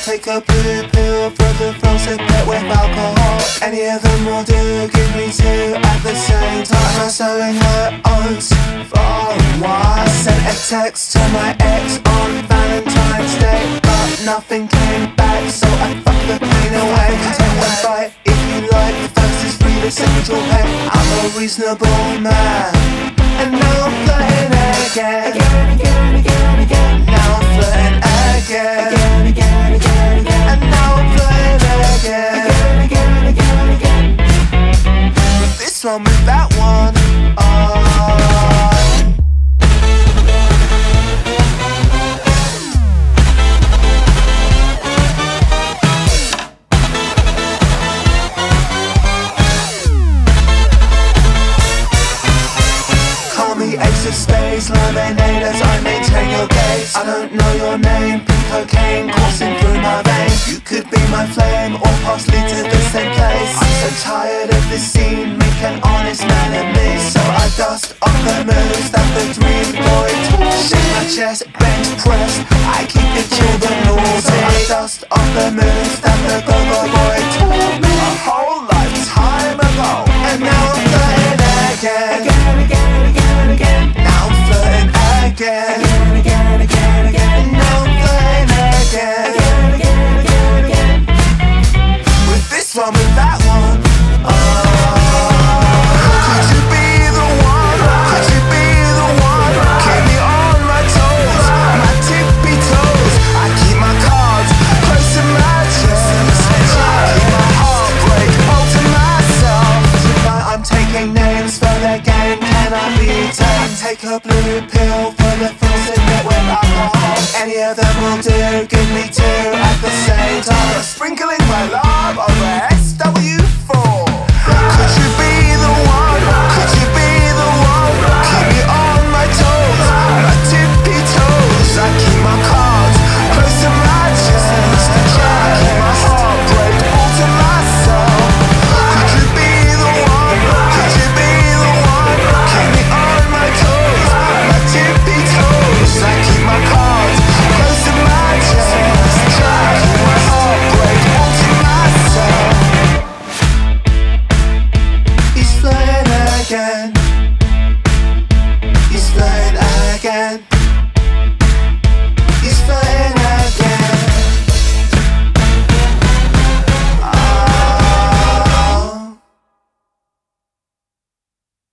take a blue pill for the flow, sip it with alcohol. Any of them will do, give me two at the same time. I'm sewing her oats for a while. I sent a text to my ex on Valentine's Day, but nothing came back, so I fucked the pain away. Take a bite if you like, the first is free, the second you'll pay. I'm a reasonable man, and now I'm flirting again. Now I'm flirting again. And now I'm flirting again. With this one, with that one, Ace of spades, lemonade as I maintain your gaze. I don't know your name, pink cocaine coursing through my veins. You could be my flame or possibly to the same place. I'm so tired of this scene, make an honest man of me. So I dust off the moves that the dream boy taught. Shake my chest, bench press, I keep the children naughty. So I dust off the moves that the go-go boy taught me a whole lifetime ago. And now I'm flirting again. Now I'm flirting again. Now I'm flirting again. With this one, with that one, could you be the one? Could you be the one? Keep me on my toes, my tippy toes. I keep my cards close to my chest. I keep my heartbreak all to myself. Tonight I'm taking names for the game. Can I be tamed? Take a blue pill for the thoughts and get with alcohol. Any of them will do, give me two at the same time. Sprinkling my love over SW4. Could you be the one? Could you be the one? Keep me on my toes, my tippy toes. I keep my cards close to my chest. I keep my heartbreak all to myself. Could you be the one? Could you be the one? Keep me on my toes, my tippy toes. I keep my cards close to my chest. I keep my heartbreak all to myself. He's flirting again.